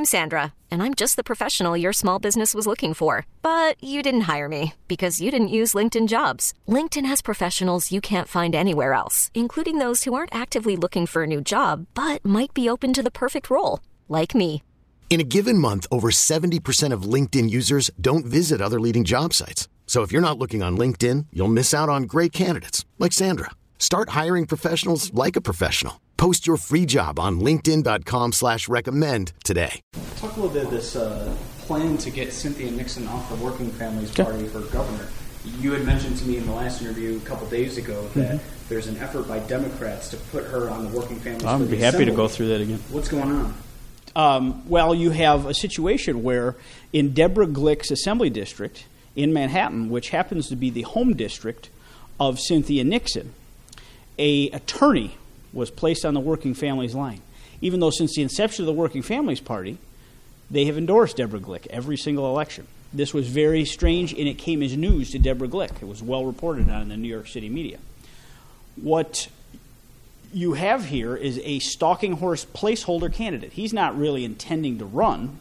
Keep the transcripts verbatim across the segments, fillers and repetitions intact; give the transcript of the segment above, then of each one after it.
I'm Sandra, and I'm just the professional your small business was looking for. But you didn't hire me because you didn't use LinkedIn Jobs. LinkedIn has professionals you can't find anywhere else, including those who aren't actively looking for a new job, but might be open to the perfect role, like me. In a given month, over seventy percent of LinkedIn users don't visit other leading job sites. So if you're not looking on LinkedIn, you'll miss out on great candidates like Sandra. Start hiring professionals like a professional. Post your free job on linkedin.com slash recommend today. Talk a little bit of this uh, plan to get Cynthia Nixon off the Working Families Party for governor. You had mentioned to me in the last interview a couple days ago that mm-hmm. there's an effort by Democrats to put her on the Working Families Party. I'd be happy to go through that again. What's going on? Um, well, you have a situation where in Deborah Glick's assembly district in Manhattan, which happens to be the home district of Cynthia Nixon, a attorney was placed on the Working Families line. Even though since the inception of the Working Families Party, they have endorsed Deborah Glick every single election. This was very strange, and it came as news to Deborah Glick. It was well reported on in the New York City media. What you have here is a stalking horse placeholder candidate. He's not really intending to run.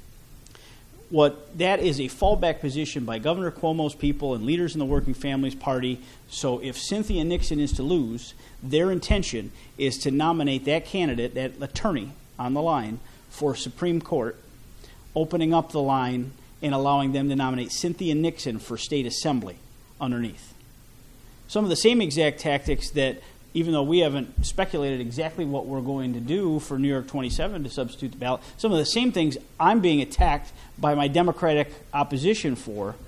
What that is a fallback position by Governor Cuomo's people and leaders in the Working Families Party. So if Cynthia Nixon is to lose, their intention is to nominate that candidate, that attorney on the line, for Supreme Court, opening up the line and allowing them to nominate Cynthia Nixon for state assembly underneath. Some of the same exact tactics that, even though we haven't speculated exactly what we're going to do for New York twenty-seven to substitute the ballot, some of the same things I'm being attacked by my Democratic opposition for.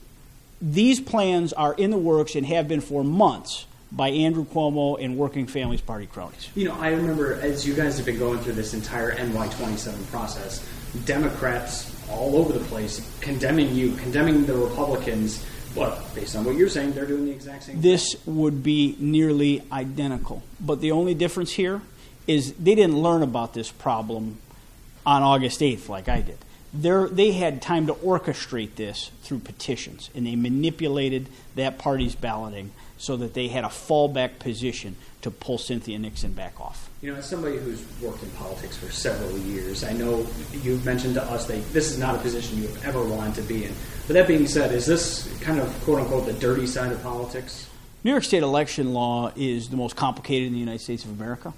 These plans are in the works and have been for months by Andrew Cuomo and Working Families Party cronies. You know, I remember as you guys have been going through this entire N Y twenty-seven process, Democrats all over the place condemning you, condemning the Republicans. But based on what you're saying, they're doing the exact same thing. This would be nearly identical. But the only difference here is they didn't learn about this problem on August eighth like I did. They're, they had time to orchestrate this through petitions, and they manipulated that party's balloting so that they had a fallback position to pull Cynthia Nixon back off. You know, as somebody who's worked in politics for several years, I know you've mentioned to us that this is not a position you have ever wanted to be in. But that being said, is this kind of, quote-unquote, the dirty side of politics? New York State election law is the most complicated in the United States of America.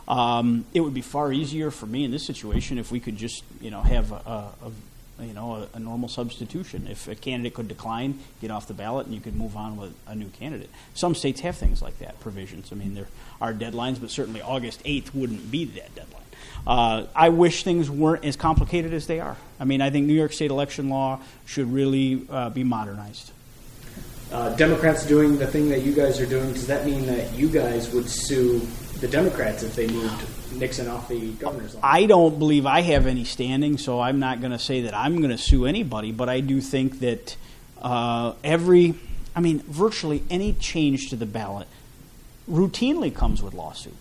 Um, it would be far easier for me in this situation if we could just, you know, have a, a, you know, a, a normal substitution. If a candidate could decline, get off the ballot, and you could move on with a new candidate. Some states have things like that, provisions. I mean, there are deadlines, but certainly August eighth wouldn't be that deadline. Uh, I wish things weren't as complicated as they are. I mean, I think New York State election law should really uh, be modernized. Uh, Democrats doing the thing that you guys are doing, does that mean that you guys would sue the Democrats if they moved Nixon off the governor's line? I don't believe I have any standing, so I'm not going to say that I'm going to sue anybody, but I do think that uh, every, I mean, virtually any change to the ballot routinely comes with lawsuit.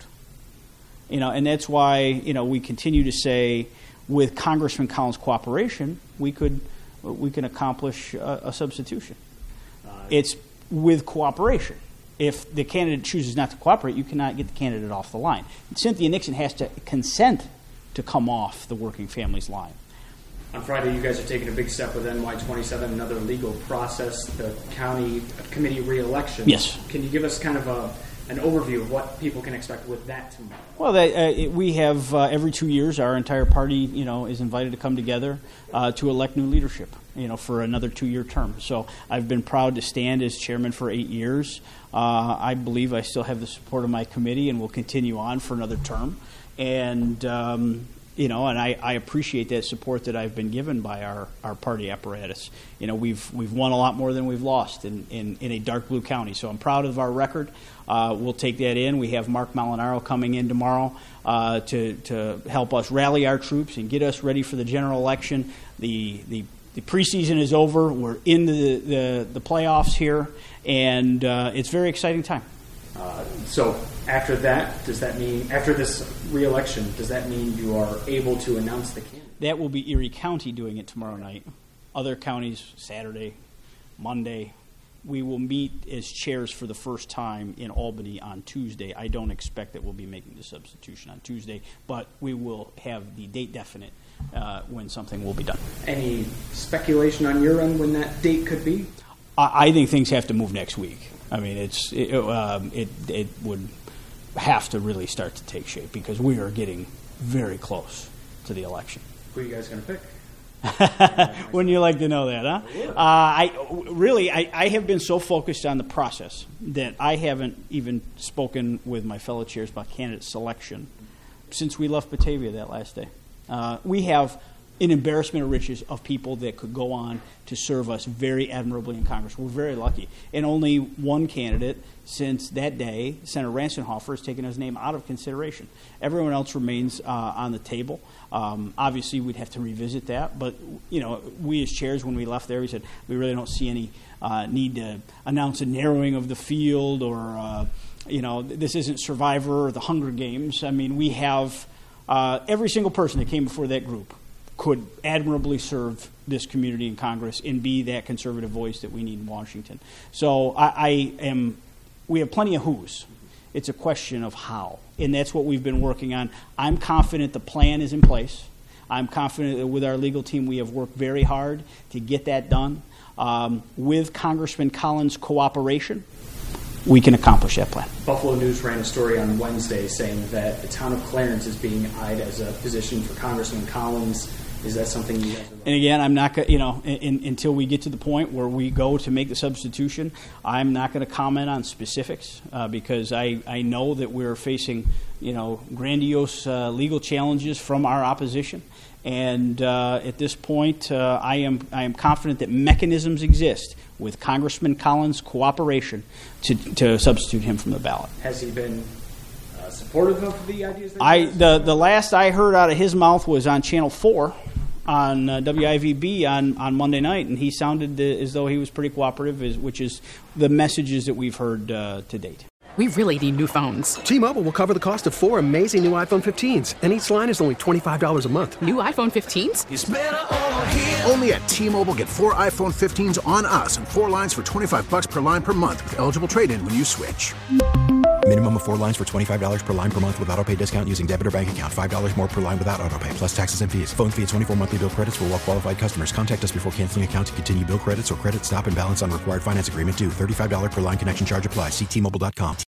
You know, and that's why, you know, we continue to say with Congressman Collins' cooperation, we could we can accomplish a, a substitution. Uh, it's with cooperation. If the candidate chooses not to cooperate, you cannot get the candidate off the line. Cynthia Nixon has to consent to come off the Working Families line. On Friday, you guys are taking a big step with N Y twenty-seven, another legal process, the county committee re-election. Yes. Can you give us kind of a an overview of what people can expect with that tomorrow? Well, that, uh, it, we have uh, every two years our entire party, you know, is invited to come together uh, to elect new leadership, you know, for another two-year term. So I've been proud to stand as chairman for eight years. Uh, I believe I still have the support of my committee and will continue on for another term. And um, you know, and I, I appreciate that support that I've been given by our, our party apparatus. You know, we've we've won a lot more than we've lost in, in, in a dark blue county. So I'm proud of our record. Uh, we'll take that in. We have Mark Molinaro coming in tomorrow uh, to to help us rally our troops and get us ready for the general election. The the, the preseason is over. We're in the the, the playoffs here, and uh, it's a very exciting time. Uh, so after that, does that mean, after this re-election, does that mean you are able to announce the candidate? That will be Erie County doing it tomorrow night. Other counties, Saturday, Monday. We will meet as chairs for the first time in Albany on Tuesday. I don't expect that we'll be making the substitution on Tuesday, but we will have the date definite uh, when something will be done. Any speculation on your end when that date could be? I, I think things have to move next week. I mean, it's it, um, it it would have to really start to take shape because we are getting very close to the election. Who are you guys going to pick? Wouldn't you like to know that, huh? Uh, I really, I, I have been so focused on the process that I haven't even spoken with my fellow chairs about candidate selection since we left Batavia that last day. Uh, we have an embarrassment of riches of people that could go on to serve us very admirably in Congress. We're very lucky. And only one candidate since that day, Senator Ransenhofer, has taken his name out of consideration. Everyone else remains uh, on the table. Um, obviously, we'd have to revisit that. But, you know, we as chairs, when we left there, we said we really don't see any uh, need to announce a narrowing of the field or, uh, you know, this isn't Survivor or the Hunger Games. I mean, we have uh, every single person that came before that group could admirably serve this community in Congress and be that conservative voice that we need in Washington. So I, I am, we have plenty of who's. It's a question of how, and that's what we've been working on. I'm confident the plan is in place. I'm confident that with our legal team we have worked very hard to get that done. Um, with Congressman Collins' cooperation, we can accomplish that plan. Buffalo News ran a story on Wednesday saying that the town of Clarence is being eyed as a position for Congressman Collins. Is that something you guys are looking at? And again, I'm not going, you know, in, in, until we get to the point where we go to make the substitution, I'm not going to comment on specifics uh, because I, I know that we're facing, you know, grandiose uh, legal challenges from our opposition. And uh, at this point, uh, I am I am confident that mechanisms exist with Congressman Collins' cooperation to, to substitute him from the ballot. Has he been uh, supportive of the ideas? That I the the last I heard out of his mouth was on Channel Four, on uh, W I V B on, on Monday night, and he sounded uh, as though he was pretty cooperative, as, which is the messages that we've heard uh, to date. We really need new phones. T-Mobile will cover the cost of four amazing new iPhone fifteens, and each line is only twenty-five dollars a month. New iPhone fifteens? It's better over here. Only at T-Mobile, get four iPhone fifteens on us and four lines for twenty-five dollars per line per month with eligible trade-in when you switch. Minimum of four lines for twenty-five dollars per line per month with autopay discount using debit or bank account. five dollars more per line without autopay, plus taxes and fees. Phone fee at twenty-four monthly bill credits for well-qualified customers. Contact us before canceling account to continue bill credits or credit stop and balance on required finance agreement due. thirty-five dollars per line connection charge applies. See T Mobile dot com.